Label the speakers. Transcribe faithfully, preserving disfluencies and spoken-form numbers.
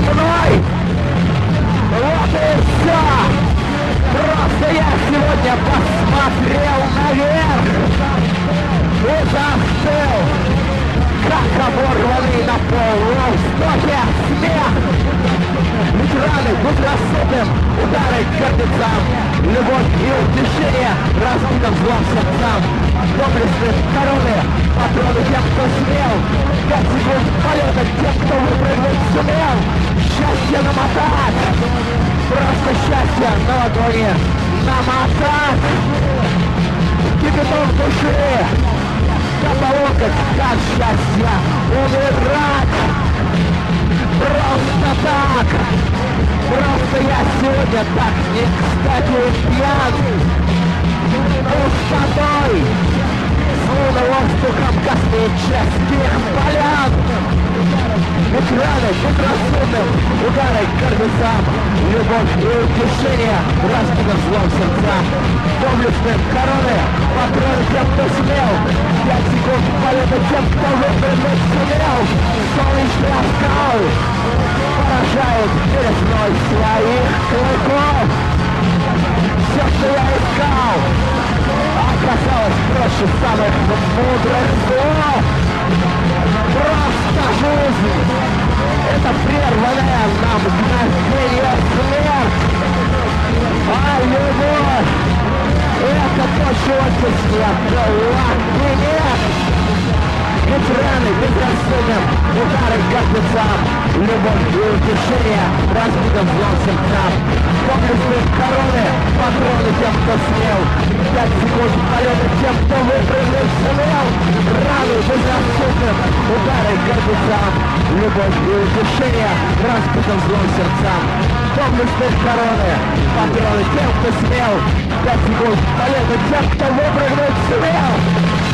Speaker 1: мной. Вот и все. Просто я сегодня посмотрел наверх и застыл, как оборванный на полустоке смех. Ветераны безрассудным, удары гордецам, любовь и утешение разбитым злом сердцам. Доблестные короны, патроны тем, кто смел, пять секунд полета тем, кто выпрыгнуть сумел. Счастье намотать, просто счастье на ладони намотать. Кипяток души, каталогать, как счастье умирать. Просто так, просто я сегодня так не кстати пьян. Пустотой, словно воздухом космических полян. Экраны безрассудным, удары гордецам, любовь и утешение разбитым злом сердцам. Доблестным короны, патроны тем, кто смел, пять секунд полета тем, кто выпрыгнуть сумел. Солнечный оскал поражает белизной своих клыков. Все, что я искал, оказалось проще самых мудрых слов. Просто жизнь — это прерванная на мгновение смерть. А любовь — это то, чего здесь нет, была и нет. Ветераны безрассудным, удары гордецам, любовь и утешение разбитым злом сердцам. Доблестные короны, патроны тем, кто смел, пять секунд полета тем, кто выпрыгнуть сумел. Раны безрассудным, удары гордецам, любовь и утешение разбитым злом сердцам. Доблестные короны, патроны тем, кто смел, пять секунд полета тем, кто выпрыгнуть сумел.